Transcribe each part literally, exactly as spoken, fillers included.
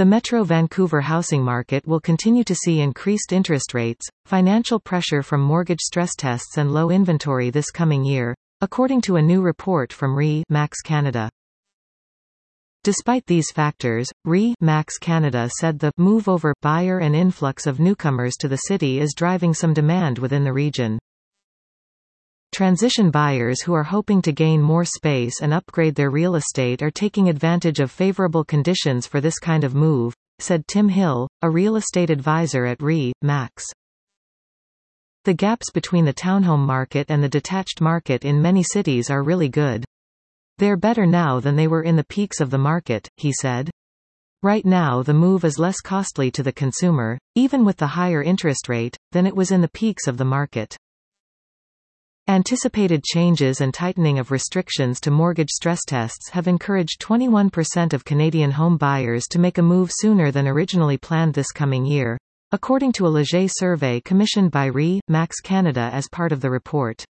The Metro Vancouver housing market will continue to see increased interest rates, financial pressure from mortgage stress tests and low inventory this coming year, according to a new report from R E Max Canada. Despite these factors, R E Max Canada said the move over buyer and influx of newcomers to the city is driving some demand within the region. Transition buyers who are hoping to gain more space and upgrade their real estate are taking advantage of favorable conditions for this kind of move, said Tim Hill, a real estate advisor at R E Max. The gaps between the townhome market and the detached market in many cities are really good. They're better now than they were in the peaks of the market, he said. Right now the move is less costly to the consumer, even with the higher interest rate, than it was in the peaks of the market. Anticipated changes and tightening of restrictions to mortgage stress tests have encouraged twenty-one percent of Canadian home buyers to make a move sooner than originally planned this coming year, according to a Leger survey commissioned by R E Max Canada as part of the report.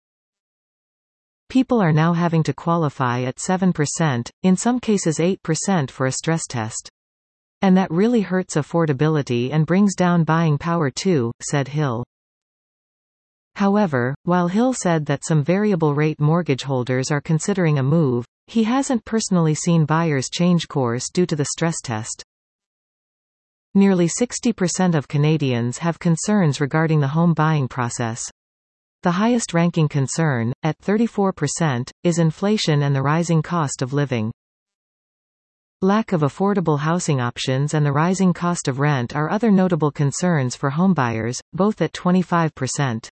People are now having to qualify at seven percent, in some cases eight percent for a stress test. And that really hurts affordability and brings down buying power too, said Hill. However, while Hill said that some variable rate mortgage holders are considering a move, he hasn't personally seen buyers change course due to the stress test. Nearly sixty percent of Canadians have concerns regarding the home buying process. The highest ranking concern, at thirty-four percent, is inflation and the rising cost of living. Lack of affordable housing options and the rising cost of rent are other notable concerns for homebuyers, both at twenty-five percent.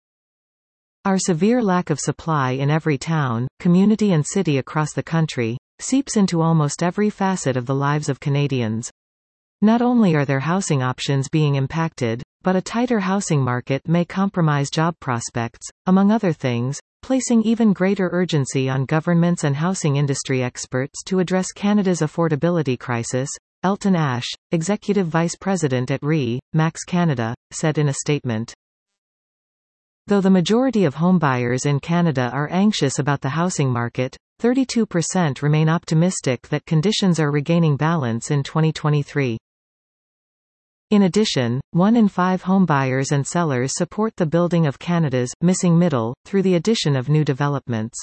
Our severe lack of supply in every town, community and city across the country, seeps into almost every facet of the lives of Canadians. Not only are their housing options being impacted, but a tighter housing market may compromise job prospects, among other things, placing even greater urgency on governments and housing industry experts to address Canada's affordability crisis, Elton Ash, Executive Vice President at R E Max Canada, said in a statement. Though the majority of homebuyers in Canada are anxious about the housing market, thirty-two percent remain optimistic that conditions are regaining balance in twenty twenty-three. In addition, one in five homebuyers and sellers support the building of Canada's missing middle through the addition of new developments.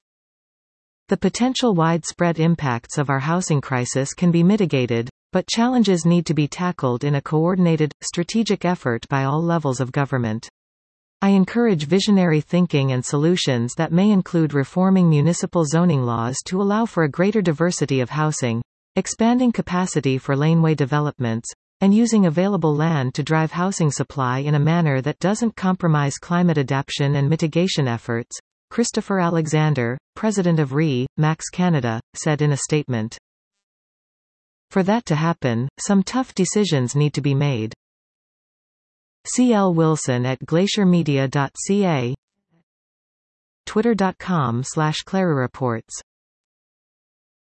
The potential widespread impacts of our housing crisis can be mitigated, but challenges need to be tackled in a coordinated, strategic effort by all levels of government. I encourage visionary thinking and solutions that may include reforming municipal zoning laws to allow for a greater diversity of housing, expanding capacity for laneway developments, and using available land to drive housing supply in a manner that doesn't compromise climate adaptation and mitigation efforts, Christopher Alexander, president of R E Max Canada, said in a statement. For that to happen, some tough decisions need to be made. C L Wilson at glacier media dot c a, twitter dot com slash Clara Reports.